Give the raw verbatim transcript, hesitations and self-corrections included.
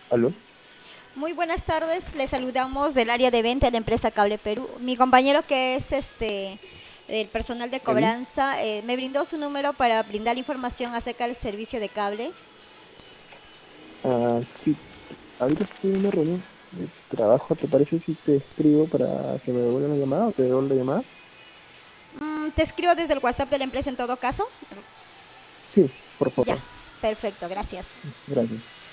¿Aló? Muy buenas tardes, les saludamos del área de venta de la empresa Cable Perú. Mi compañero que es este el personal de ¿Kevin? cobranza eh, me brindó su número para brindar información acerca del servicio de cable. Ah, sí, ahorita estoy en una reunión de trabajo. ¿Te parece si te escribo para que me devuelvan la llamada o te devuelvo la llamada? Mm, te escribo desde el WhatsApp de la empresa en todo caso. Sí, por Ya, favor. perfecto, gracias. Gracias.